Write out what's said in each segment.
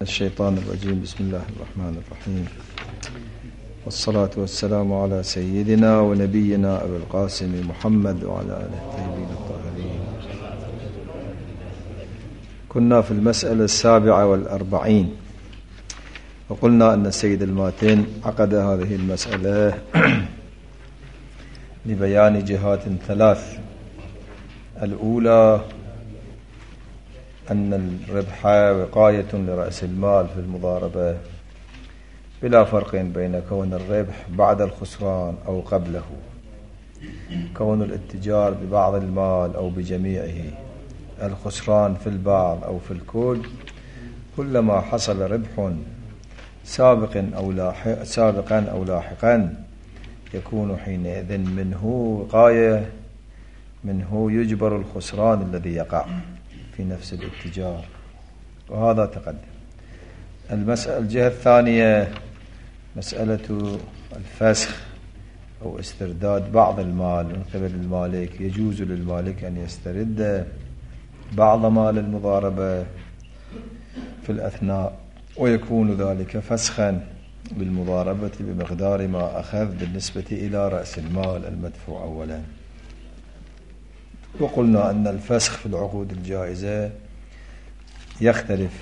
الشيطان الرجيم. بسم الله الرحمن الرحيم، والصلاة والسلام على سيدنا ونبينا أبي القاسم محمد وعلى آله الطيبين الطاهرين. كنا في المسألة 47 وقلنا أن السيد الماتين عقد هذه المسألة لبيان جهات ثلاث. الأولى أن الربح وقاية لرأس المال في المضاربة بلا فرق بين كون الربح بعد الخسران أو قبله، كون الاتجار ببعض المال أو بجميعه، الخسران في البعض أو في الكل، كلما حصل ربح سابقا أو لاحقا يكون حينئذ منه وقاية، منه يجبر الخسران الذي يقع في نفس الاتجار، وهذا تقدم. الجهة الثانية مسألة الفسخ أو استرداد بعض المال من قبل المالك. يجوز للمالك أن يسترد بعض مال المضاربة في الأثناء، ويكون ذلك فسخا بالمضاربة بمقدار ما أخذ بالنسبة إلى رأس المال المدفوع أولا. وقلنا أن الفسخ في العقود الجائزة يختلف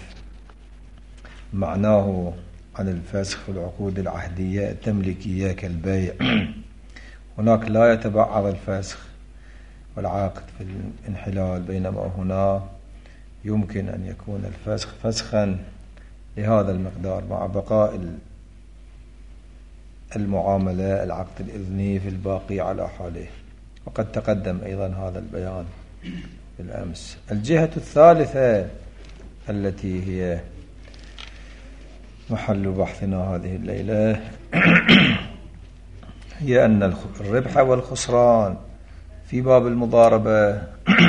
معناه عن الفسخ في العقود العهدية التمليكية كالبيع. هناك لا يتبعض الفسخ والعقد في الانحلال، بينما هنا يمكن أن يكون الفسخ فسخا لهذا المقدار مع بقاء المعاملة العقد الإذني في الباقي على حاله، وقد تقدم أيضا هذا البيان بالأمس. الجهة الثالثة التي هي محل بحثنا هذه الليلة هي أن الربح والخسران في باب المضاربة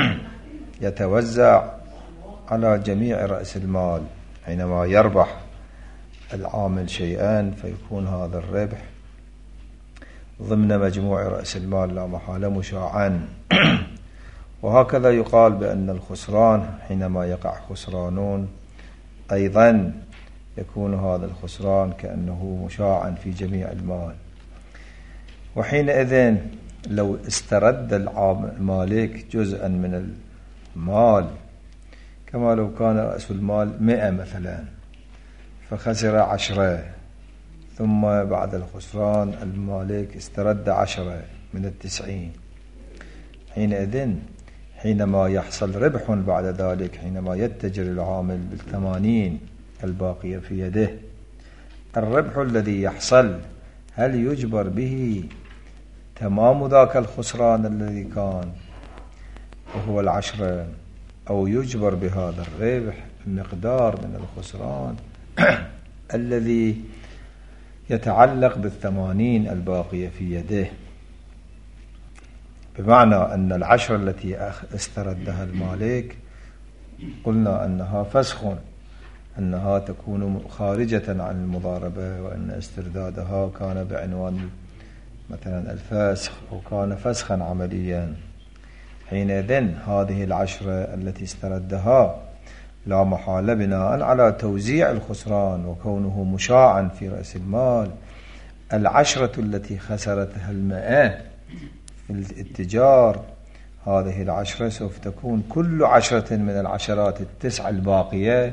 يتوزع على جميع رأس المال. حينما يربح العامل شيئا فيكون هذا الربح ضمن مجموع رأس المال لا محالة مشاعا. وهكذا يقال بأن الخسران حينما يقع خسرانون أيضا يكون هذا الخسران كأنه مشاعا في جميع المال. وحينئذ لو استرد المالك جزءا من المال، كما لو كان رأس المال 100 مثلا فخسر 10، ثم بعد الخسران المالك استرد 10 من 90، حينئذ حينما يحصل ربح بعد ذلك، حينما يتجر العامل بال80 الباقية في يده، الربح الذي يحصل هل يجبر به تمام ذاك الخسران الذي كان وهو 10، أو يجبر بهذا الربح مقدار من الخسران الذي يتعلق بال80 الباقية في يده؟ بمعنى أن 10 التي استردها المالك قلنا أنها فسخ، أنها تكون خارجة عن المضاربة، وأن استردادها كان بعنوان مثلا الفسخ أو كان فسخا عمليا. حينئذ هذه 10 التي استردها لا محالة بناء على توزيع الخسران وكونه مشاعا في رأس المال، 10 التي خسرتها 100 في الاتجار، هذه 10 سوف تكون كل 10 من العشرات 9 الباقية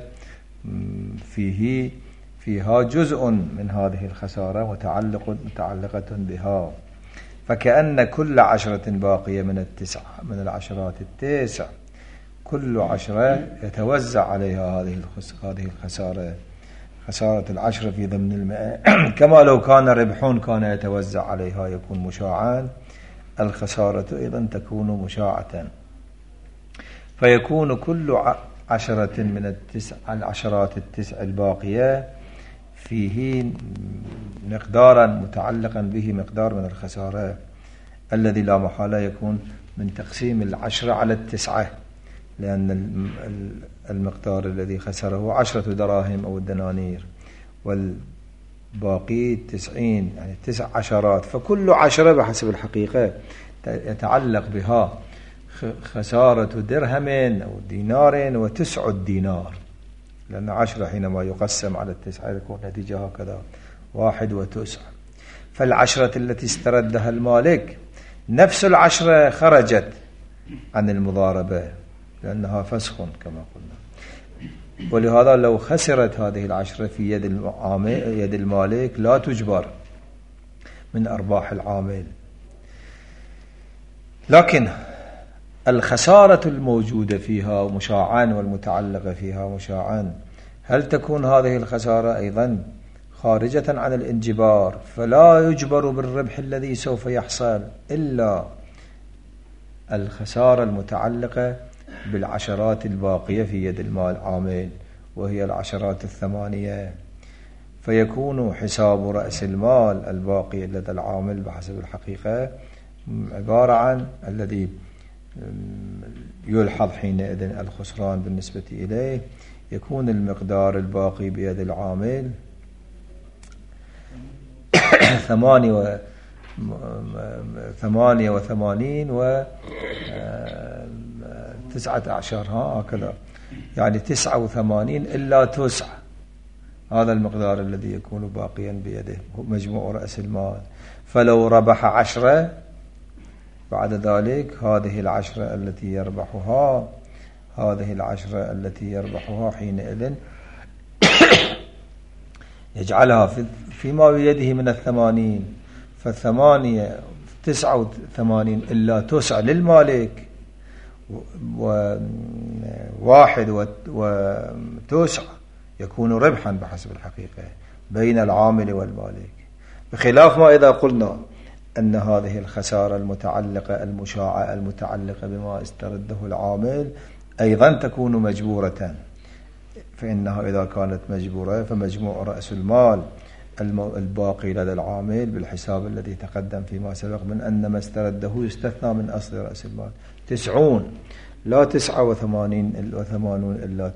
فيها جزء من هذه الخسارة متعلقة بها، فكأن كل 10 باقية من العشرات 9 كل 10 يتوزع عليها هذه الخسارة، خسارة 10 في ضمن 100 كما لو كان ربح كان يتوزع عليها يكون مشاعا، الخسارة أيضا تكون مشاعة، فيكون كل 10 من العشرات 9 الباقية فيه مقدارا متعلقا به مقدار من الخسارة الذي لا محالة يكون من تقسيم 10 على 9، لأن المقدار الذي خسره 10 دراهم أو الدنانير، والباقي 90 يعني 9 عشرات، فكل 10 بحسب الحقيقة يتعلق بها خسارة درهم أو دينار و9 دينار، لأن 10 حينما يقسم على 9 يكون نتيجة هكذا 1 و9. فالعشرة التي استردها المالك نفس العشرة خرجت عن المضاربة لأنها فسخ كما قلنا. ولهذا لو خسرت هذه العشرة في يد المالك لا تجبر من أرباح العامل. لكن الخسارة الموجودة فيها مشاعا والمتعلقة فيها مشاعا، هل تكون هذه الخسارة أيضا خارجة عن الانجبار، فلا يجبر بالربح الذي سوف يحصل إلا الخسارة المتعلقة بالعشرات الباقية في يد العامل وهي العشرات 8. فيكون حساب رأس المال الباقي لدى العامل بحسب الحقيقة عبارة عن الذي يلحظ حينئذ الخسران بالنسبة إليه، يكون المقدار الباقي بيد العامل 88 و 19 هكذا، يعني 89 إلا 9. هذا المقدار الذي يكون باقيا بيده مجموع رأس المال. فلو ربح 10 بعد ذلك هذه العشرة التي يربحها حينئذ يجعلها فيما بيده من 80. فالثمانية 89 إلا 9 للمالك، و1 و9 يكون ربحا بحسب الحقيقة بين العامل والمالك. بخلاف ما إذا قلنا أن هذه الخسارة المتعلقة المشاعة المتعلقة بما استرده العامل أيضا تكون مجبورة. فإنها إذا كانت مجبورة فمجموع رأس المال الباقي لدى العامل بالحساب الذي تقدم فيما سبق من أن ما استرده يستثنى من أصل رأس المال 90 لا 89 إلا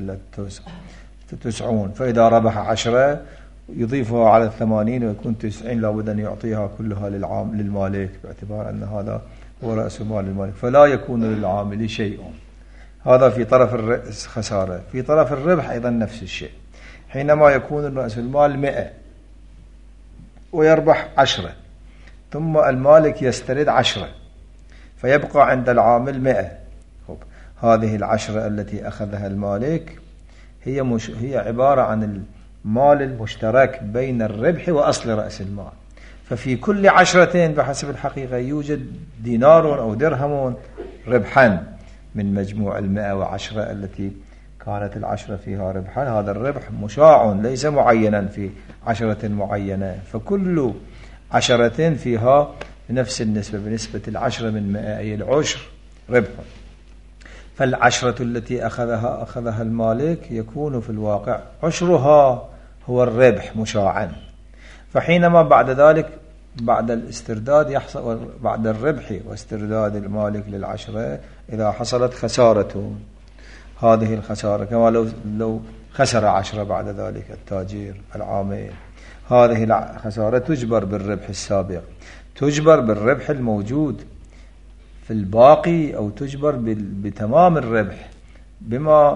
90. فإذا ربح 10 يضيفها على 80 ويكون 90 لابد أن يعطيها كلها للمالك باعتبار أن هذا هو رأس مال المالك، فلا يكون للعامل شيء. هذا في طرف الخسارة. في طرف الربح أيضا نفس الشيء. حينما يكون رأس المال 100 ويربح 10 ثم المالك يسترد 10 فيبقى عند العامل 100. هذه العشرة التي أخذها المالك هي عبارة عن المال المشترك بين الربح وأصل رأس المال. ففي كل 10 بحسب الحقيقة يوجد دينار أو درهم ربحا من مجموع 110 التي كانت 10 فيها ربحا. هذا الربح مشاع ليس معينا في 10 معينة، فكل 10 فيها بنفس النسبة، بنسبة 10 من 100 أي العشر ربح. فالعشرة التي أخذها المالك يكون في الواقع عشرها هو الربح مشاعا. فحينما بعد ذلك بعد الاسترداد يحصل بعد الربح واسترداد المالك للعشرة إذا حصلت خسارة، هذه الخسارة كما لو خسر 10 بعد ذلك التاجر العامل، هذه الخسارة تجبر بالربح السابق، تجبر بالربح الموجود في الباقي أو تجبر بتمام الربح بما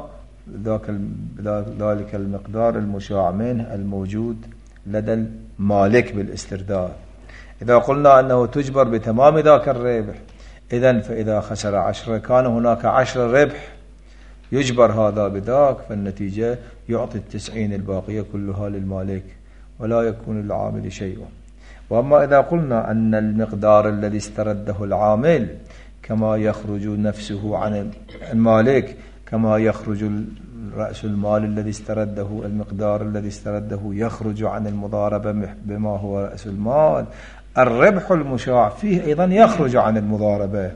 ذلك المقدار المشاع منه الموجود لدى المالك بالاسترداد. إذا قلنا أنه تجبر بتمام ذاك الربح، فإذا خسر 10 كان هناك 10 ربح يجبر هذا بذاك، فالنتيجة يعطي 90 الباقية كلها للمالك ولا يكون للعامل شيء. وأما إذا قلنا أن المقدار الذي استرده العامل كما يخرج نفسه عن المالك كما يخرج رأس المال الذي استرده، المقدار الذي استرده يخرج عن المضاربة بما هو رأس المال، الربح المشاع فيه أيضا يخرج عن المضاربة.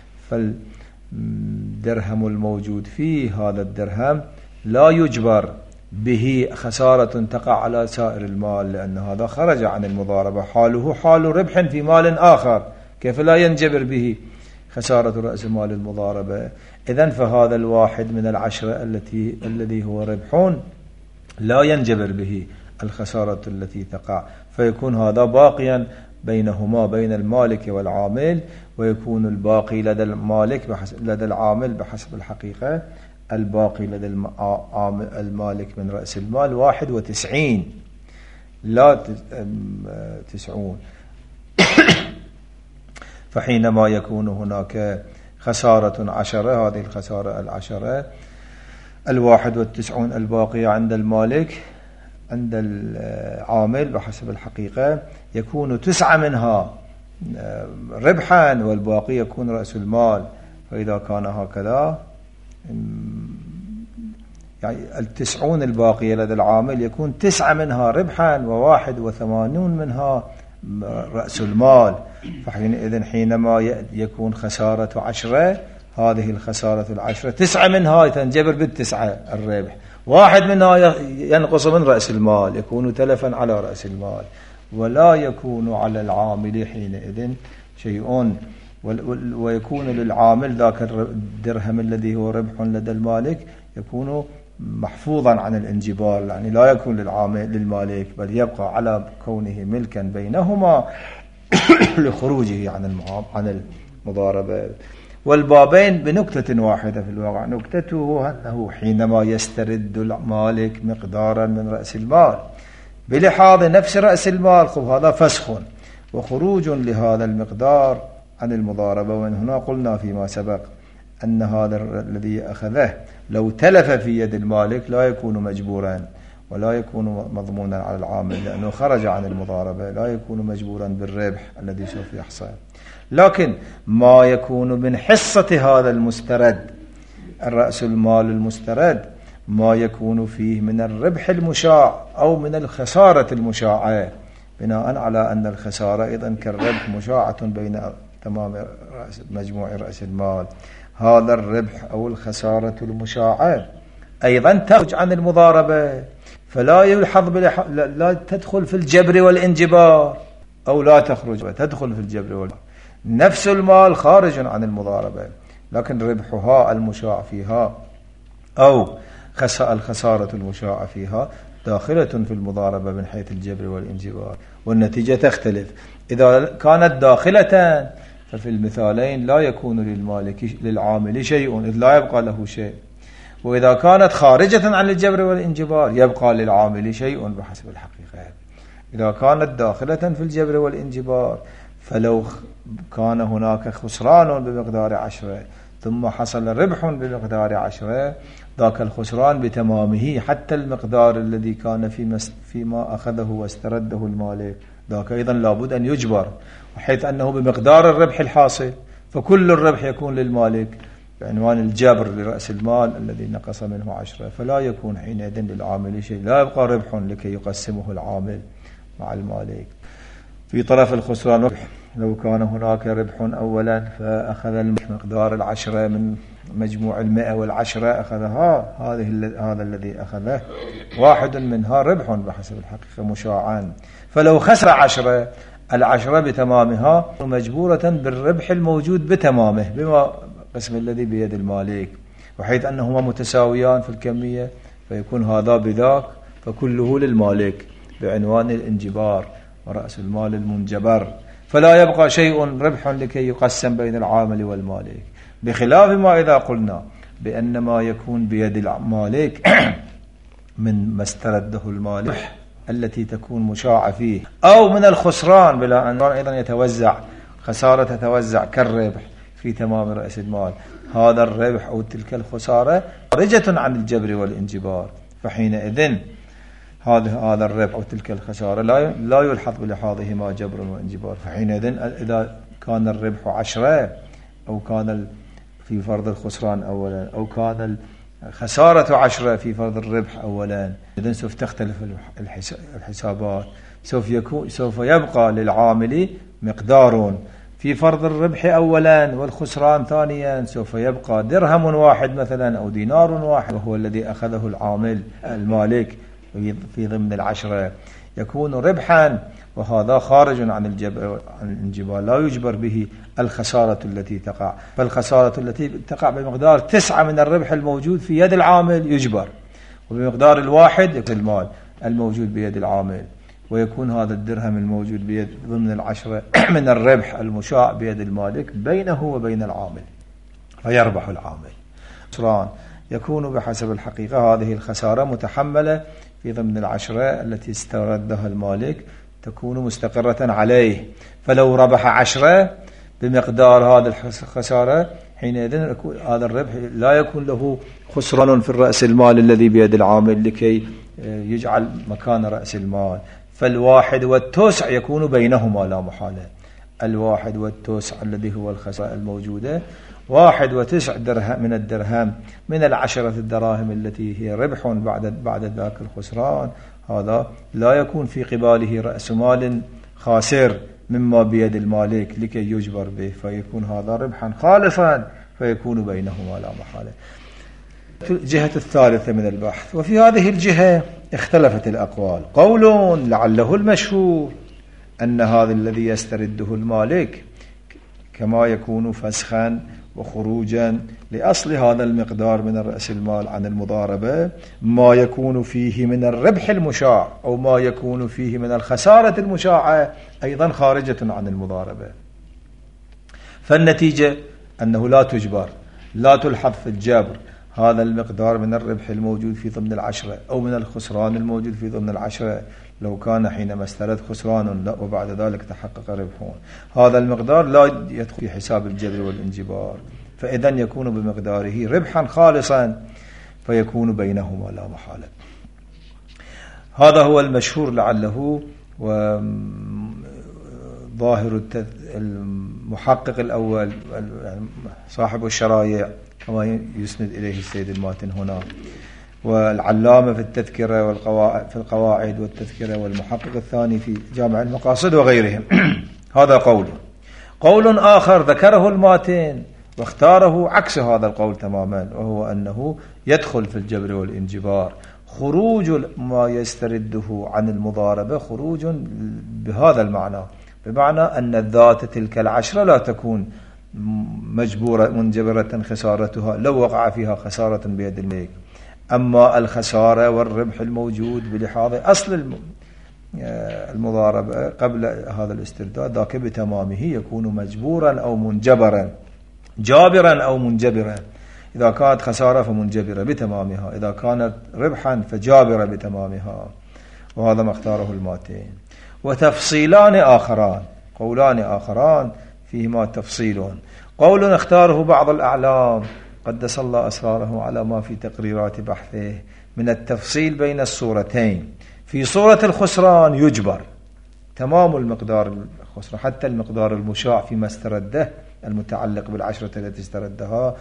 فالدرهم الموجود فيه هذا الدرهم لا يجبر به خسارة تقع على سائر المال، لأن هذا خرج عن المضاربة، حاله حال ربح في مال آخر، كيف لا ينجبر به خسارة رأس مال المضاربة؟ إذن فهذا الواحد من 10 الذي هو ربح لا ينجبر به الخسارة التي تقع، فيكون هذا باقيا بينهما بين المالك والعامل، ويكون الباقي لدى المالك لدى العامل بحسب الحقيقة الباقي لدى المالك من رأس المال 91 لا 90. فحينما يكون هناك خسارة 10، هذه الخسارة 10 91 الباقية عند المالك عند العامل بحسب الحقيقة يكون 9 منها ربحا والباقي يكون رأس المال. فإذا كان هكذا يعني 90 الباقية لدى العامل يكون 9 منها ربحا و81 منها رأس المال. فحينئذ حينما يكون خسارة 10، هذه الخسارة 10 9 منها تنجبر بالتسعة الربح، 1 منها ينقص من رأس المال، يكون تلفا على رأس المال، ولا يكون على العامل حينئذ شيء، ويكون للعامل ذاك الدرهم الذي هو ربح لدى المالك يكون محفوظا عن الانجبار، يعني لا يكون للمالك بل يبقى على كونه ملكا بينهما لخروجه عن المضاربة. والبابين بنكتة واحدة في الواقع، نكتته أنه حينما يسترد المالك مقدارا من رأس المال بلحاظ نفس رأس المال، هذا فسخ وخروج لهذا المقدار عن المضاربة. ومن هنا قلنا فيما سبق أن هذا الذي أخذه لو تلف في يد المالك لا يكون مجبورا ولا يكون مضمونا على العامل، لأنه خرج عن المضاربة، لا يكون مجبورا بالربح الذي سوف يحصل. لكن ما يكون من حصة هذا المسترد، الرأس المال المسترد، ما يكون فيه من الربح المشاع أو من الخسارة المشاعة، بناء على أن الخسارة أيضا كالربح مشاعة بين تمام مجموع رأس المال، هذا الربح أو الخسارة المشاعة أيضا تخرج عن المضاربة، فلا يلحظ لا تدخل في الجبر والانجبار، أو لا تخرج تدخل في الجبر والانجبار. نفس المال خارج عن المضاربة، لكن ربحها المشاع فيها أو الخسارة المشاعة فيها داخلة في المضاربة من حيث الجبر والانجبار، والنتيجة تختلف. إذا كانت داخلة ففي المثالين لا يكون للعامل شيء، إذ لا يبقى له شيء. وإذا كانت خارجة عن الجبر والانجبار يبقى للعامل شيء بحسب الحقيقة. إذا كانت داخلة في الجبر والانجبار، فلو كان هناك خسران بمقدار 10 ثم حصل ربح بمقدار 10، ذاك الخسران بتمامه حتى المقدار الذي كان فيما أخذه واسترده المالك، ذاك أيضا لابد أن يجبر، وحيث أنه بمقدار الربح الحاصل، فكل الربح يكون للمالك بعنوان الجبر لرأس المال الذي نقص منه 10، فلا يكون حينئذ للعامل شيء، لا يبقى ربح لكي يقسمه العامل مع المالك. في طرف الخسران لو كان هناك ربح أولا فأخذ مقدار 10 من مجموع 110 أخذها، هذا الذي أخذه 1 منها ربح بحسب الحقيقة مشاعا، فلو خسر 10 العشرة بتمامها مجبورة بالربح الموجود بتمامه بما قسم الذي بيد المالك، وحيث أنهما متساويان في الكمية فيكون هذا بذاك، فكله للمالك بعنوان الانجبار ورأس المال المنجبر، فلا يبقى شيء ربح لكي يقسم بين العامل والمالك، بخلاف ما إذا قلنا بأن ما يكون بيد المالك من ما استرده المالك التي تكون مشاعة فيه، أو من الخسران بلا أن أيضا يتوزع خسارة تتوزع كالربح في تمام رأس المال، هذا الربح أو تلك الخسارة خارجة عن الجبر والانجبار، فحينئذ هذا الربح أو تلك الخسارة لا يلحظ بلحاظهما جبر وانجبار. فحينئذ إذا كان الربح 10 أو كان في فرض الخسران أولا أو كان الخسارة 10 في فرض الربح أولا، إذن سوف تختلف الحسابات، سوف يبقى للعامل مقدار في فرض الربح أولا والخسران ثانيا، سوف يبقى درهم واحد مثلا أو دينار واحد، وهو الذي أخذه العامل المالك في ضمن 10 يكون ربحا، وهذا خارج عن الانجبار، لا يجبر به الخسارة التي تقع، فالخسارة التي تقع بمقدار 9 من الربح الموجود في يد العامل يجبر، وبمقدار 1 المال الموجود بيد العامل، ويكون هذا الدرهم الموجود بيد ضمن 10 من الربح المشاع بيد المالك بينه وبين العامل، فيربح العامل. خسران يكون بحسب الحقيقة هذه الخسارة متحملة في ضمن العشرة التي استردها المالك، تكون مستقرة عليه. فلو ربح 10 بمقدار هذا الخسارة، حينئذ هذا الربح لا يكون له خسران في الرأس المال الذي بيد العامل لكي يجعل مكان رأس المال. فالواحد والتسع يكون بينهما لا محالة. الواحد والتسع الذي هو الخسارة الموجودة، 1.9 درهم من الدرهم من 10 الدراهم التي هي ربح بعد ذاك الخسران، هذا لا يكون في قباله رأس مال خاسر مما بيد المالك لكي يجبر به، فيكون هذا ربحا خالصا فيكون بينهما لا محالة. الجهة الثالثة من البحث، وفي هذه الجهة اختلفت الأقوال. قول لعله المشهور أن هذا الذي يسترده المالك كما يكون فسخا وخروجا لأصل هذا المقدار من رأس المال عن المضاربة، ما يكون فيه من الربح المشاع أو ما يكون فيه من الخسارة المشاعة أيضا خارجة عن المضاربة. فالنتيجة أنه لا تجبر، لا تلحظ في الجبر هذا المقدار من الربح الموجود في ضمن العشرة أو من الخسران الموجود في ضمن العشرة، لو كان حينما استرد خسران وبعد ذلك تحقق ربح، هذا المقدار لا يدخل في حساب الجبر والانجبار، فإذا يكون بمقداره ربحا خالصا فيكون بينهما لا محالة. هذا هو المشهور لعله، وظاهر المحقق الأول صاحب الشرايع كما يسند إليه السيد الماتن هنا، والعلامة في التذكرة والقواعد في القواعد والتذكرة، والمحقق الثاني في جامع المقاصد وغيرهم. هذا قول آخر ذكره الماتن واختاره عكس هذا القول تماما، وهو أنه يدخل في الجبر والانجبار. خروج ما يسترده عن المضاربة خروج بهذا المعنى، بمعنى أن الذات تلك العشرة لا تكون مجبورة منجبرة خسارتها لو وقع فيها خسارة بيد الملك. أما الخسارة والربح الموجود بلحاظ أصل المضاربة قبل هذا الاسترداد ذاك بتمامه يكون مجبورا أو منجبرا، جابرا أو منجبرا. إذا كانت خسارة فمنجبرة بتمامها، إذا كانت ربحا فجابرة بتمامها، وهذا ما اختاره الماتن. وتفصيلان آخران، قولان آخران فيهما تفصيل. قول اختاره بعض الأعلام قدس الله أسراره على ما في تقريرات بحثه من التفصيل بين الصورتين. في صورة الخسران يجبر تمام المقدار الخسران حتى المقدار المشاع فيما استرده المتعلق بالعشرة التي استردها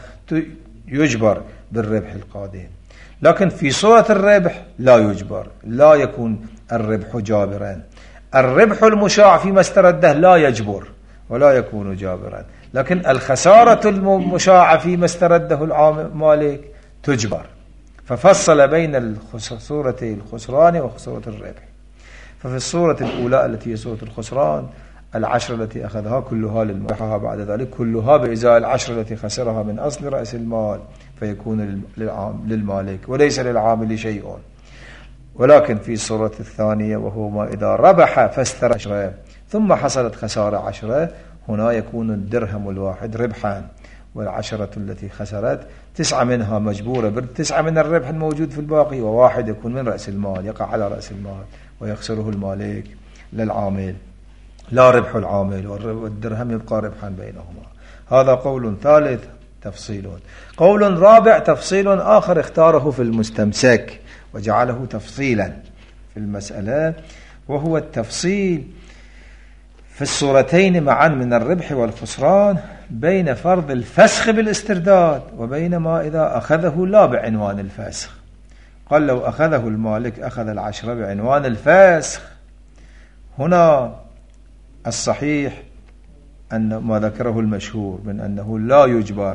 يجبر بالربح القادم، لكن في صورة الربح لا يجبر، لا يكون الربح جابرا. الربح المشاع فيما استرده لا يجبر ولا يكون جابرا، لكن الخسارة المشاعة فيما استرده المالك تجبر. ففصل بين صورتي الخسران وصورة الربح. ففي الصورة الأولى التي هي صورة الخسران، العشرة التي أخذها كلها للمربحها، بعد ذلك كلها بإزاء العشرة التي خسرها من أصل رأس المال، فيكون للمالك وليس للعامل شيء. ولكن في الصورة الثانية وهو ما إذا ربح فاستر 10 ثم حصلت خسارة 10، هنا يكون الدرهم الواحد ربحا، والعشرة التي خسرت 9 منها مجبورة 9 من الربح الموجود في الباقي، وواحد يكون من رأس المال يقع على رأس المال ويخسره المالك للعامل، لا ربح العامل، والدرهم يبقى ربحا بينهما. هذا قول ثالث تفصيل. قول رابع تفصيل آخر اختاره في المستمسك وجعله تفصيلا في المسألة، وهو التفصيل في الصورتين معا من الربح والخسران بين فرض الفسخ بالاسترداد وبين ما إذا أخذه لا بعنوان الفسخ. قال لو أخذه المالك أخذ العشرة بعنوان الفسخ، هنا الصحيح أن ما ذكره المشهور من أنه لا يجبر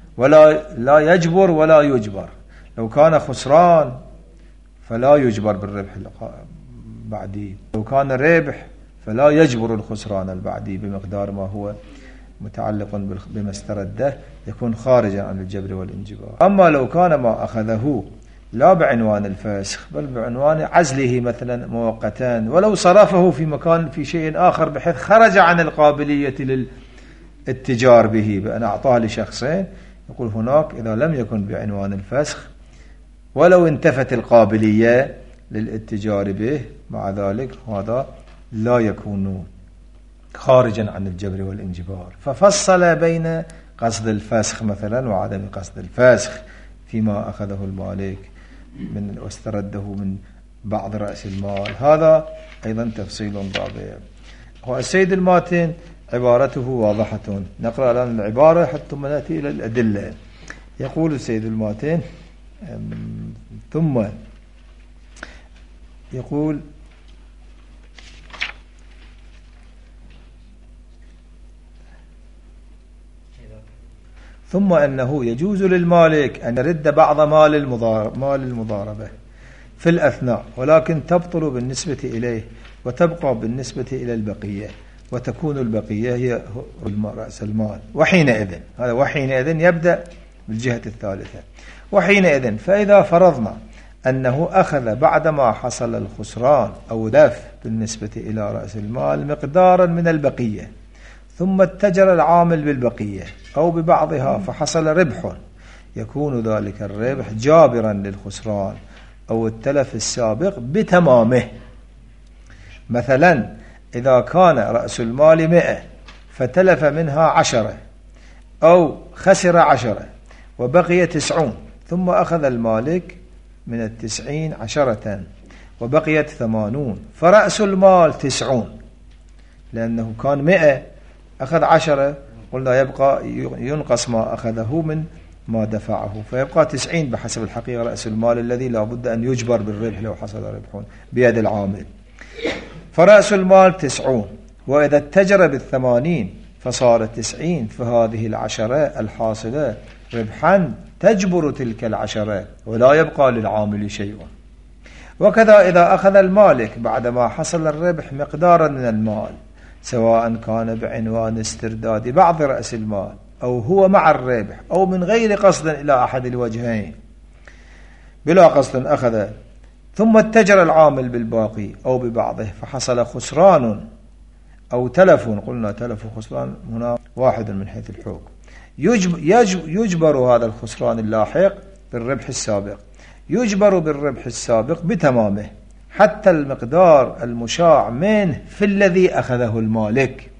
لا يجبر ولا يجبر. لو كان خسران فلا يجبر بالربح البعدي، لو كان ربح فلا يجبر الخسران البعدي بمقدار ما هو متعلق بما استرده، يكون خارجا عن الجبر والانجبار. أما لو كان ما أخذه لا بعنوان الفسخ بل بعنوان عزله مثلا مؤقتا، ولو صرفه في مكان في شيء آخر بحيث خرج عن القابلية للاتجار به بأن أعطاه لشخصين، يقول هناك إذا لم يكن بعنوان الفسخ ولو انتفت القابلية للاتجار به، مع ذلك هذا لا يكون خارجا عن الجبر والانجبار. ففصل بين قصد الفسخ مثلا وعدم قصد الفسخ فيما أخذه المالك واسترده من بعض رأس المال. هذا أيضا تفصيل رابع. والسيد الماتن عبارته واضحة. نقرأ الآن العبارة حتى نأتي إلى الأدلة. يقول السيد الماتن ثم يقول ثم أنه يجوز للمالك أن يرد بعض مال المضاربة في الأثناء، ولكن تبطل بالنسبة إليه وتبقى بالنسبة إلى البقية، وتكون البقية هي رأس المال. وحينئذ يبدأ بالجهة الثالثة. وحينئذ فإذا فرضنا أنه أخذ بعدما حصل الخسران أو دفع بالنسبة إلى رأس المال مقدارا من البقية، ثم اتجر العامل بالبقية أو ببعضها فحصل ربح، يكون ذلك الربح جابرا للخسران أو التلف السابق بتمامه. مثلا إذا كان رأس المال 100 فتلف منها 10 أو خسر 10 وبقي 90، ثم أخذ المالك من 90 10 وبقيت 80، فرأس المال 90، لأنه كان 100 أخذ 10، قلنا يبقى ينقص ما أخذه من ما دفعه، فيبقى 90 بحسب الحقيقة رأس المال الذي لا بد أن يجبر بالربح لو حصل ربح بيد العامل. فرأس المال 90، وإذا اتجر بال80 فصار 90، فهذه 10 الحاصلة ربحا تجبر تلك 10 ولا يبقى للعامل شيء. وكذا إذا أخذ المالك بعدما حصل الربح مقدارا من المال، سواء كان بعنوان استرداد بعض رأس المال أو هو مع الربح أو من غير قصد إلى أحد الوجهين، بلا قصد أخذ، ثم اتجر العامل بالباقي أو ببعضه فحصل خسران أو تلف، قلنا تلف وخسران هنا واحد من حيث الحكم، يجبر هذا الخسران اللاحق بالربح السابق، يجبر بالربح السابق بتمامه حتى المقدار المشاع منه في الذي أخذه المالك،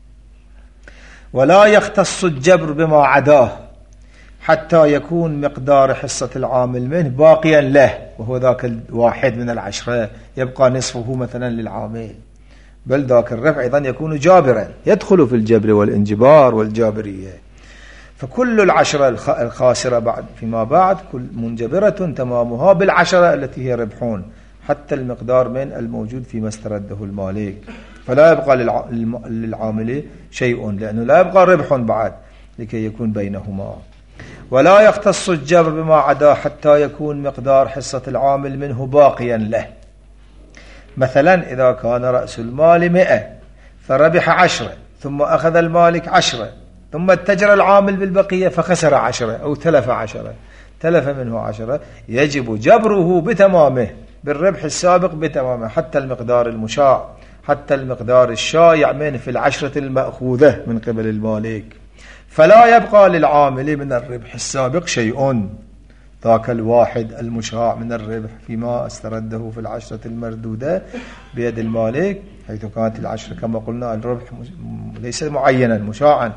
ولا يختص الجبر بما عداه حتى يكون مقدار حصة العامل منه باقيا له، وهو ذاك الواحد من 10 يبقى نصفه مثلا للعامل، بل ذاك الربح أيضا يكون جابرا يدخل في الجبر والانجبار والجابرية. فكل 10 الخاسرة بعد فيما بعد كل منجبرة تمامها بال10 التي هي ربحون حتى المقدار من الموجود فيما استرده المالك، فلا يبقى للعامل شيء، لأنه لا يبقى ربح بعد لكي يكون بينهما. ولا يختص الجبر بما عدا حتى يكون مقدار حصة العامل منه باقيا له. مثلا إذا كان رأس المال 100 فربح 10 ثم أخذ المالك 10 ثم اتجر العامل بالبقية فخسر 10 أو تلف 10، تلف منه 10، يجب جبره بتمامه بالربح السابق بتمامه حتى المقدار المشاع، حتى المقدار الشائع منه في 10 المأخوذة من قبل المالك، فلا يبقى للعامل من الربح السابق شيء، ذاك الواحد المشاع من الربح فيما استرده في 10 المردودة بيد المالك، حيث كانت 10 كما قلنا الربح ليس معينا مشاعا،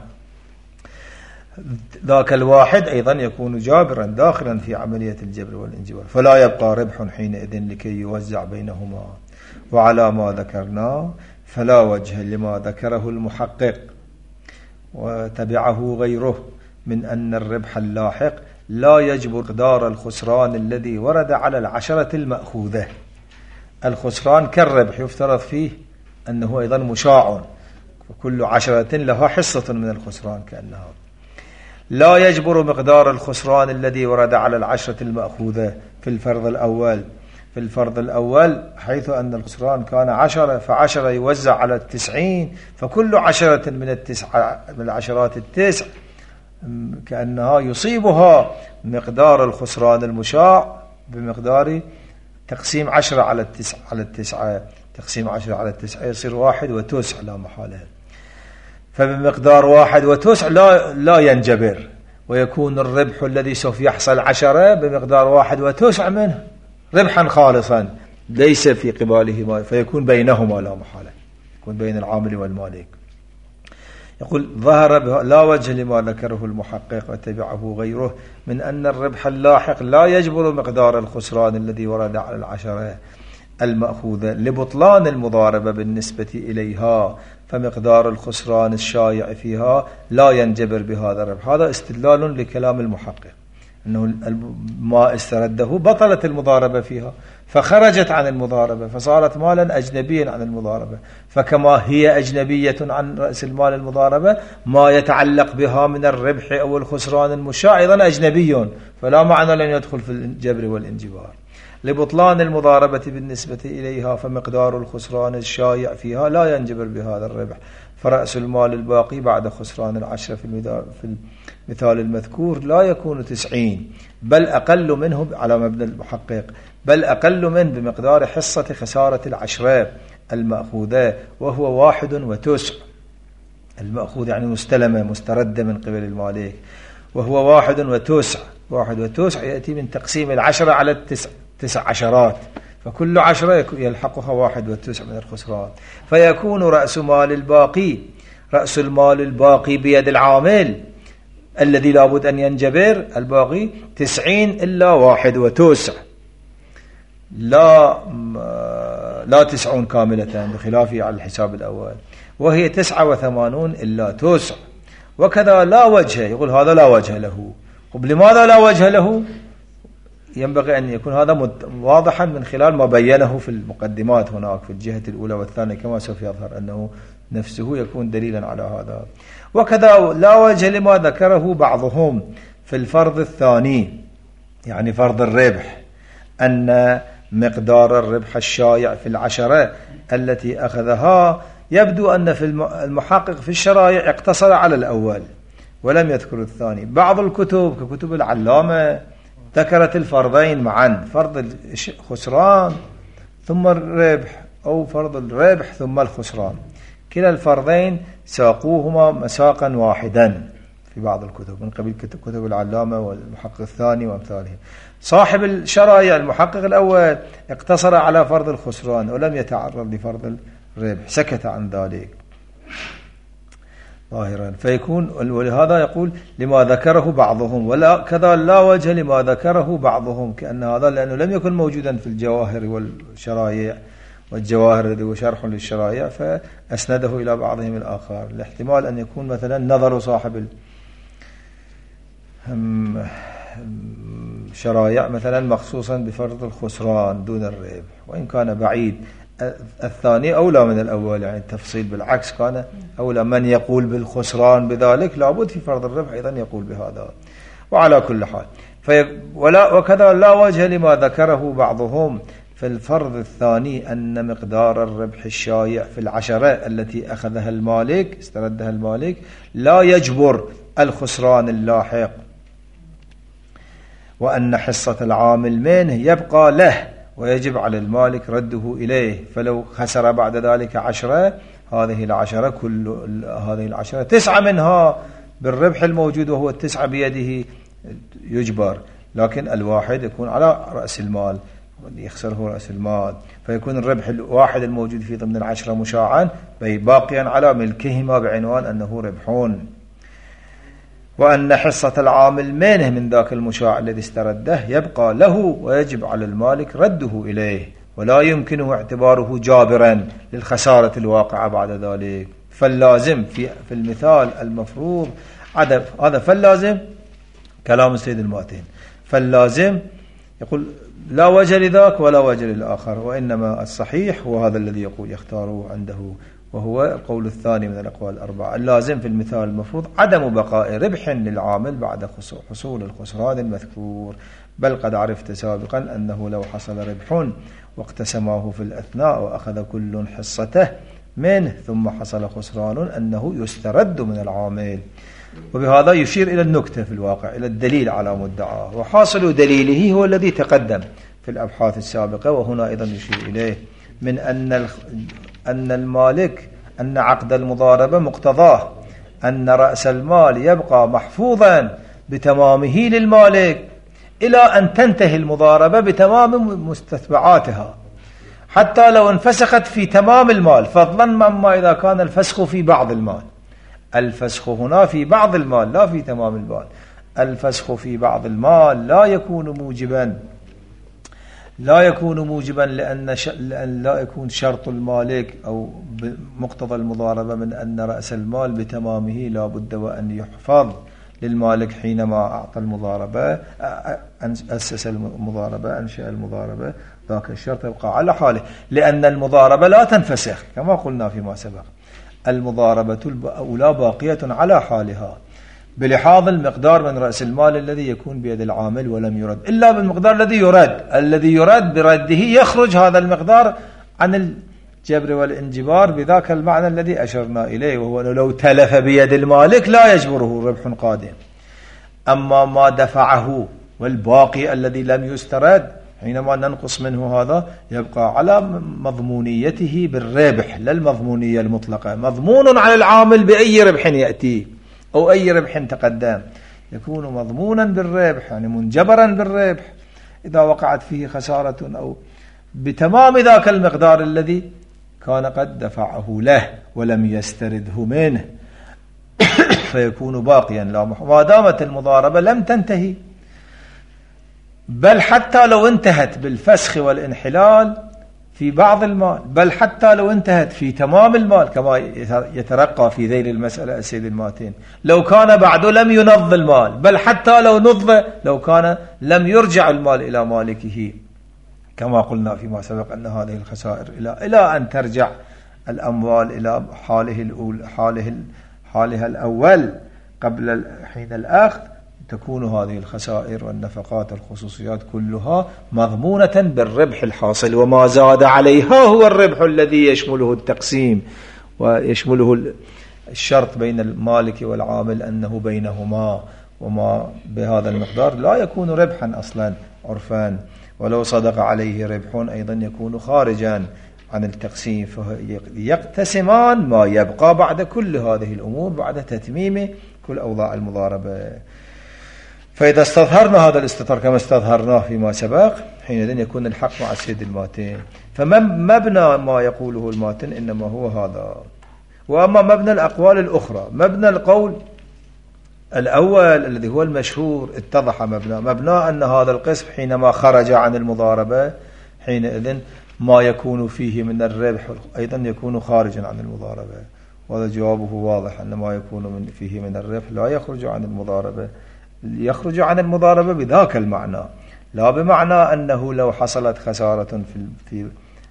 ذاك الواحد أيضا يكون جابرا داخلا في عملية الجبر والانجبار، فلا يبقى ربح حينئذ لكي يوزع بينهما. وعلى ما ذكرنا فلا وجه لما ذكره المحقق وتبعه غيره من أن الربح اللاحق لا يجبر مقدار الخسران الذي ورد على 10 المأخوذة. الخسران كالربح يفترض فيه أنه أيضا مشاع، وكل 10 لها حصة من الخسران كأنها، لا يجبر مقدار الخسران الذي ورد على 10 المأخوذة في الفرض الأول. في الفرض الأول حيث أن الخسران كان 10 ف10 يوزع على 90، فكل 10 من العشرات 9 كأنها يصيبها مقدار الخسران المشاع بمقدار تقسيم 10 على 9 تقسيم 10 على 9 يصير 1 وتسع لا محالة، فبمقدار 1 وتسع لا ينجبر، ويكون الربح الذي سوف يحصل 10 بمقدار 1.9 منه ربحا خالصا ليس في قباله ما، فيكون بينهما لا محالة، يكون بين العامل والمالك. يقول ظهر لا وجه لما ذكره المحقق وتبعه غيره من أن الربح اللاحق لا يجبر مقدار الخسران الذي ورد على 10 المأخوذة لبطلان المضاربة بالنسبة إليها، فمقدار الخسران الشائع فيها لا ينجبر بهذا الربح. هذا استدلال لكلام المحقق أنه ما استرده بطلت المضاربة فيها فخرجت عن المضاربة فصارت مالا أجنبيا عن المضاربة، فكما هي أجنبية عن رأس المال المضاربة ما يتعلق بها من الربح أو الخسران المشاع أيضا أجنبي، فلا معنى لن يدخل في الجبر والانجبار. لبطلان المضاربة بالنسبة إليها فمقدار الخسران الشائع فيها لا ينجبر بهذا الربح، فرأس المال الباقي بعد خسران 10 في المثال المذكور لا يكون 90 بل أقل منه على مبنى المحقق، بل أقل منه بمقدار حصة خسارة 10 المأخوذة، وهو 1.9. المأخوذ يعني مستلمة مستردة من قبل المالك، وهو 1.9. 1.9 يأتي من تقسيم 10 على 9 عشرات، فكل 10 يلحقها 1.9 من الخسران، فيكون رأس المال الباقي بيد العامل الذي لابد أن ينجبر الباقي 90 إلا 1.9، لا 90 كاملة بخلافه على الحساب الأول، وهي 89 إلا 9. وكذا لا وجه، يقول هذا لا وجه له. لماذا لا وجه له؟ ينبغي أن يكون هذا واضحا من خلال ما بينه في المقدمات هناك في الجهة الأولى والثانية، كما سوف يظهر أنه نفسه يكون دليلا على هذا. وكذا لا وجه لما ذكره بعضهم في الفرض الثاني، يعني فرض الربح، أن مقدار الربح الشائع في 10 التي أخذها يبدو أن في المحقق في الشرائع اقتصر على الأول ولم يذكر الثاني. بعض الكتب ككتب العلامة ذكرت الفرضين معا، فرض الخسران ثم الربح، أو فرض الربح ثم الخسران، كلا الفرضين ساقوهما مساقا واحدا في بعض الكتب من قبل كتب العلامة والمحقق الثاني وأمثاله. صاحب الشرائع المحقق الأول اقتصر على فرض الخسران ولم يتعرض لفرض الربح، سكت عن ذلك ظاهرا، فيكون ولهذا يقول لما ذكره بعضهم، ولا كذا لا وجه لما ذكره بعضهم، كأن هذا لأنه لم يكن موجودا في الجواهر والشرائع، والجواهر الذي هو شرح للشرائع فأسنده إلى بعضهم الآخر. الاحتمال أن يكون مثلا نظر صاحب الشرائع مثلا مخصوصا بفرض الخسران دون الربح، وإن كان بعيد. الثاني أولى من الأول، يعني التفصيل بالعكس كان أولى. من يقول بالخسران بذلك لابد في فرض الربح أيضا يقول بهذا. وعلى كل حال وكذا لا وجه لما ذكره بعضهم في الفرض الثاني أن مقدار الربح الشائع في 10 التي أخذها المالك استردها المالك لا يجبر الخسران اللاحق، وأن حصة العامل منه يبقى له ويجب على المالك رده إليه، فلو خسر بعد ذلك 10 هذه 9 منها بالربح الموجود وهو 9 بيده يجبر، لكن الواحد يكون على رأس المال يخسره رأس المال، فيكون الربح الواحد الموجود في ضمن 10 مشاعا باقيا على ملكهما بعنوان أنه ربحون. وأن حصة العامل منه من ذاك المشاع الذي استرده يبقى له ويجب على المالك رده إليه، ولا يمكنه اعتباره جابرا للخسارة الواقعة بعد ذلك. فاللازم في المثال المفروض عدم هذا، فاللازم كلام السيد الماتين، فاللازم يقول لا وجه لذاك ولا وجه للآخر، وإنما الصحيح هو هذا الذي يقول يختاره عنده، وهو القول الثاني من الأقوال الأربعة. اللازم في المثال المفروض عدم بقاء ربح للعامل بعد حصول الخسران المذكور، بل قد عرفت سابقا أنه لو حصل ربح واقتسماه في الأثناء وأخذ كل حصته منه ثم حصل خسران أنه يسترد من العامل. وبهذا يشير إلى النكتة في الواقع، إلى الدليل على مدعاه، وحاصل دليله هو الذي تقدم في الأبحاث السابقة، وهنا أيضا يشير إليه من أن المالك أن عقد المضاربة مقتضاه أن رأس المال يبقى محفوظا بتمامه للمالك إلى أن تنتهي المضاربة بتمام مستتبعاتها، حتى لو انفسخت في تمام المال، فضلا مما إذا كان الفسخ في بعض المال. الفسخ هنا في بعض المال لا في تمام المال. الفسخ في بعض المال لا يكون موجبا لأن لا يكون شرط المالك أو مقتضى المضاربة من أن رأس المال بتمامه لا بد وأن يحفظ للمالك حينما أعطى المضاربة، أسس المضاربة، أنشأ المضاربة، ذاك الشرط يبقى على حاله، لأن المضاربة لا تنفسخ كما قلنا فيما سبق. المضاربة الأولى باقية على حالها بلحاظ المقدار من رأس المال الذي يكون بيد العامل ولم يرد، إلا بالمقدار الذي يرد برده يخرج هذا المقدار عن الجبر والانجبار بذاك المعنى الذي أشرنا إليه، وهو لو تلف بيد المالك لا يجبره ربح قادم. أما ما دفعه والباقي الذي لم يسترد حينما ننقص منه هذا يبقى على مضمونيته بالربح، لا المضمونية المطلقة. مضمون على العامل بأي ربح يأتي أو أي ربح تقدم، يكون مضمونا بالربح يعني منجبرا بالربح إذا وقعت فيه خسارة أو بتمام ذاك المقدار الذي كان قد دفعه له ولم يسترده منه فيكون باقيا لا ما دامت المضاربة لم تنتهي، بل حتى لو انتهت بالفسخ والانحلال في بعض المال، بل حتى لو انتهت في تمام المال كما يترقى في ذيل المسألة السيد الماتين، لو كان بعده لم ينض المال، بل حتى لو نض، لو كان لم يرجع المال إلى مالكه كما قلنا فيما سبق أن هذه الخسائر إلى أن ترجع الأموال إلى حالها الأول قبل حين الأخذ، تكون هذه الخسائر والنفقات الخصوصيات كلها مضمونة بالربح الحاصل، وما زاد عليها هو الربح الذي يشمله التقسيم ويشمله الشرط بين المالك والعامل أنه بينهما، وما بهذا المقدار لا يكون ربحا أصلا عرفان، ولو صدق عليه ربح أيضا يكون خارجا عن التقسيم، فيقتسمان ما يبقى بعد كل هذه الأمور بعد تتميم كل أوضاع المضاربة. فإذا استظهرنا هذا الاستطار كما استظهرناه فيما سبق حينئذ يكون الحق مع السيد الماتن. فمبنى ما يقوله الماتن إنما هو هذا. وأما مبنى الأقوال الأخرى، مبنى القول الأول الذي هو المشهور اتضح مبنى أن هذا القسم حينما خرج عن المضاربة حينئذ ما يكون فيه من الربح أيضا يكون خارجا عن المضاربة، وهذا جوابه واضح أن ما يكون فيه من الربح لا يخرج عن المضاربة، يخرج عن المضاربة بذاك المعنى، لا بمعنى أنه لو حصلت خسارة في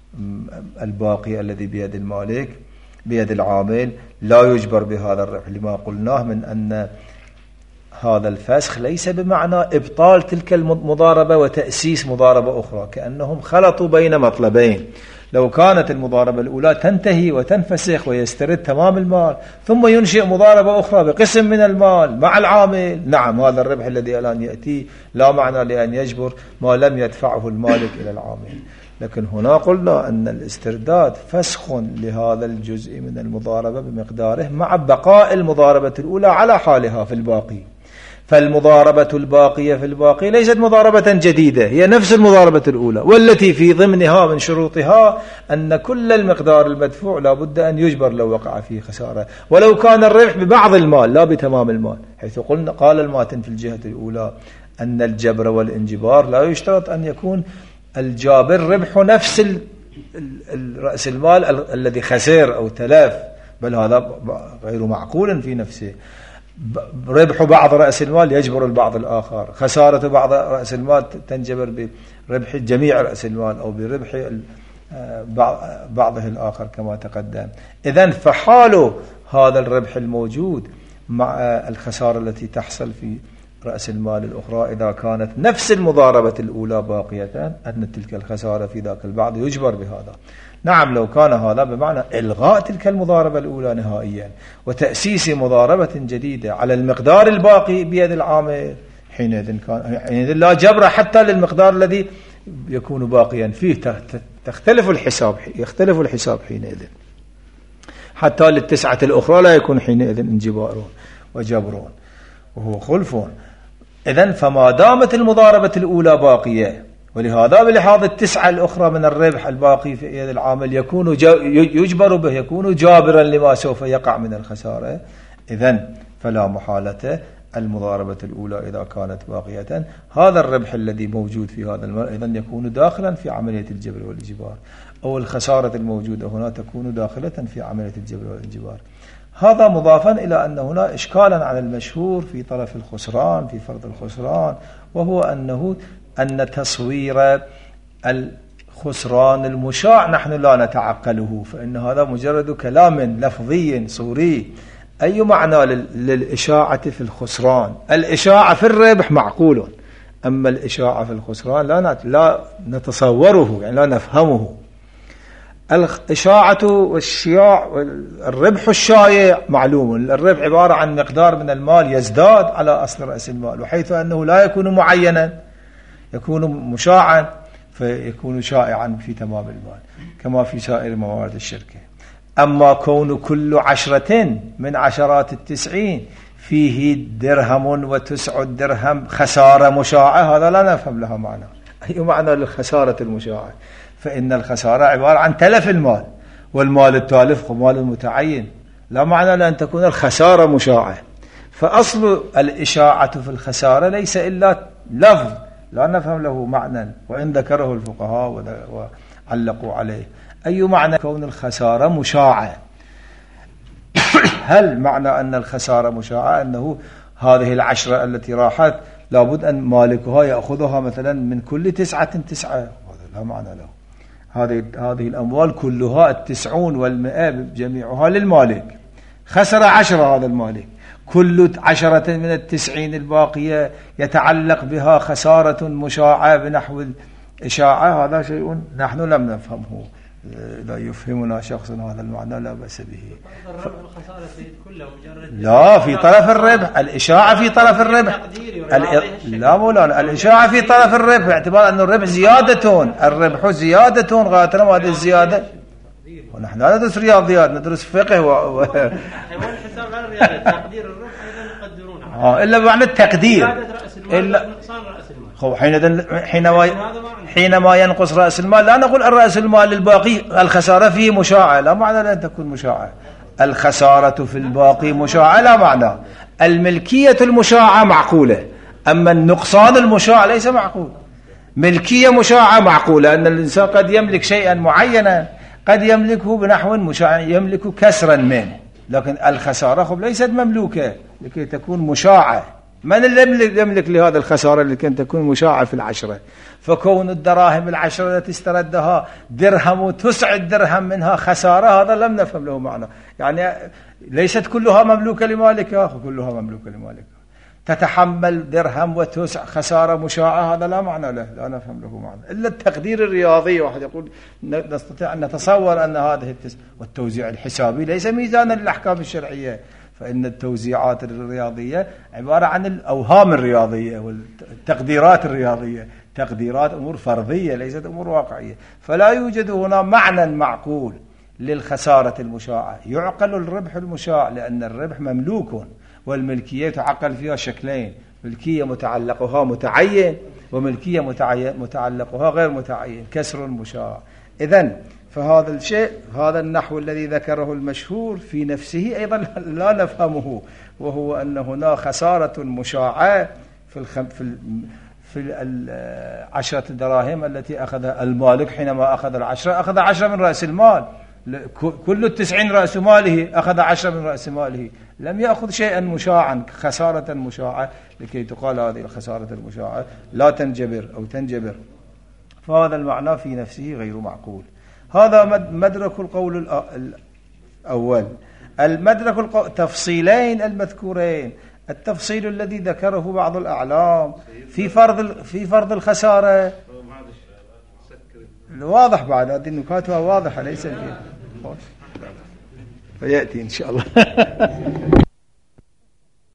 الباقي الذي بيد المالك بيد العامل لا يجبر بهذا الربح، لما قلناه من أن هذا الفسخ ليس بمعنى إبطال تلك المضاربة وتأسيس مضاربة أخرى، كأنهم خلطوا بين مطلبين. لو كانت المضاربة الأولى تنتهي وتنفسخ ويسترد تمام المال ثم ينشئ مضاربة أخرى بقسم من المال مع العامل، نعم هذا الربح الذي الآن يأتي لا معنى لأن يجبر ما لم يدفعه المالك إلى العامل. لكن هنا قلنا أن الاسترداد فسخ لهذا الجزء من المضاربة بمقداره مع بقاء المضاربة الأولى على حالها في الباقي. فالمضاربة الباقية في الباقي ليست مضاربة جديدة، هي نفس المضاربة الأولى، والتي في ضمنها من شروطها أن كل المقدار المدفوع لا بد أن يجبر لو وقع فيه خسارة، ولو كان الربح ببعض المال لا بتمام المال، حيث قال الماتن في الجهة الأولى أن الجبر والانجبار لا يشترط أن يكون الجابر ربح نفس رأس المال الذي خسر أو تلف، بل هذا غير معقول في نفسه. ربح بعض رأس المال يجبر البعض الآخر، خسارة بعض رأس المال تنجبر بربح جميع رأس المال أو بربح بعضه الآخر كما تقدم. إذن فحال هذا الربح الموجود مع الخسارة التي تحصل في رأس المال الأخرى إذا كانت نفس المضاربة الأولى باقية أن تلك الخسارة في ذاك البعض يجبر بهذا. نعم لو كان هذا بمعنى إلغاء تلك المضاربة الأولى نهائيا وتأسيس مضاربة جديدة على المقدار الباقي بيد العامل، حينئذ لا جبر حتى للمقدار الذي يكون باقيا فيه، يختلف الحساب حينئذ، حتى للتسعة الأخرى لا يكون حينئذ انجبار وجبر وهو خلف. إذن فما دامت المضاربة الأولى باقية، ولهذا بلحاظ التسعة الأخرى من الربح الباقي في يد العامل يكون يجبر به، يكون جابرا لما سوف يقع من الخسارة. إذن فلا محالة المضاربة الأولى إذا كانت باقية هذا الربح الذي موجود في هذا المال إذن يكون داخلا في عملية الجبر والإجبار، أو الخسارة الموجودة هنا تكون داخلة في عملية الجبر والإجبار. هذا مضافا إلى أن هنا إشكالا على المشهور في طرف الخسران في فرض الخسران، وهو أن تصوير الخسران المشاع نحن لا نتعقله، فإن هذا مجرد كلام لفظي صوري. أي معنى للإشاعة في الخسران؟ الإشاعة في الربح معقول، أما الإشاعة في الخسران لا نتصوره، يعني لا نفهمه. الإشاعة والشياع الربح الشائع معلوم، الربح عبارة عن مقدار من المال يزداد على أصل رأس المال، وحيث أنه لا يكون معينا يكون مشاعا فيكون شائعا في تمام المال كما في سائر موارد الشركة. أما كون كل 10 من عشرات 90 فيه درهم و9 درهم خسارة مشاعة، هذا لا نفهم لها معنى. أي معنى للخسارة المشاعة؟ فإن الخسارة عبارة عن تلف المال، والمال التالف هو مال متعين، لا معنى لأن تكون الخسارة مشاعة. فأصل الإشاعة في الخسارة ليس إلا لفظ لا نفهم له معنى، وإن ذكره الفقهاء وعلقوا عليه. أي معنى كون الخسارة مشاعة؟ هل معنى أن الخسارة مشاعة أنه هذه 10 التي راحت لابد أن مالكها يأخذها مثلا من كل 9 هذا لا معنى له. هذه الأموال كلها 90 و100 جميعها للمالك، خسر 10 هذا المالك، كل 10 من 90 الباقية يتعلق بها خسارة مشاعة بنحو الإشاعة. هذا شيء نحن لم نفهمه، لا يفهمنا شخص هذا المعنى لا بأس به. لا في طرف الربح، الإشاعة في طرف الربح لا مولانا، الإشاعة في طرف الربح باعتبار أن الربح زيادة، الربح زيادة غاية هذه الزيادة. ونحن لا ندرس رياضيات، ندرس فقه الحساب على الرياضيات تقدير الربح أيضا يقدرونها إلا معنى التقدير إلا حينما ينقص رأس المال لا نقول الرأس المال الباقي الخسارة فيه مشاعة، لا معنى لأن تكون مشاعة. الخسارة في الباقي مشاعة لا معنى. الملكية المشاعة معقولة، أما النقصان المشاع ليس معقول. ملكية مشاعة معقولة، أن الإنسان قد يملك شيئا معينا، قد يملكه بنحو مشاع، يملك كسرا منه، لكن الخسارة ليست مملوكة لكي تكون مشاعة. من اللي يملك لهذا الخسارة لكي تكون مشاعة في 10؟ فكون الدراهم 10 التي استردها درهم و9 درهم منها خسارة، هذا لم نفهم له معنى. يعني ليست كلها مملوكة لمالكها، كلها مملوكة لمالكها. تتحمل درهم و9 خسارة مشاعة، هذا لا معنى له، لا نفهم له معنى إلا التقدير الرياضي. واحد يقول نستطيع أن نتصور أن هذه والتوزيع الحسابي ليس ميزانا للأحكام الشرعية، فإن التوزيعات الرياضية عبارة عن الأوهام الرياضية والتقديرات الرياضية، تقديرات أمور فرضية ليست أمور واقعية. فلا يوجد هنا معنى معقول للخسارة المشاعة. يعقل الربح المشاع لأن الربح مملوك، والملكية تعقل فيها شكلين: ملكية متعلقها متعين، وملكية متعلقها غير متعين، كسر مشاع. إذن فهذا الشيء، هذا النحو الذي ذكره المشهور في نفسه أيضا لا نفهمه، وهو أن هنا خسارة مشاعة في 10 دراهم التي أخذها المالك. حينما أخذ 10 أخذ 10 من رأس المال، كل 90 رأس ماله أخذ 10 من رأس ماله، لم يأخذ شيئا مشاعا، خسارة مشاعة، لكي تقال هذه الخسارة المشاعة لا تنجبر أو تنجبر. فهذا المعنى في نفسه غير معقول. هذا مدرك القول الأول. المدرك تفصيلين المذكورين: التفصيل الذي ذكره بعض الأعلام في فرض الخسارة واضح، بعد هذه النكات واضحة ليس فيها، فيأتي إن شاء الله.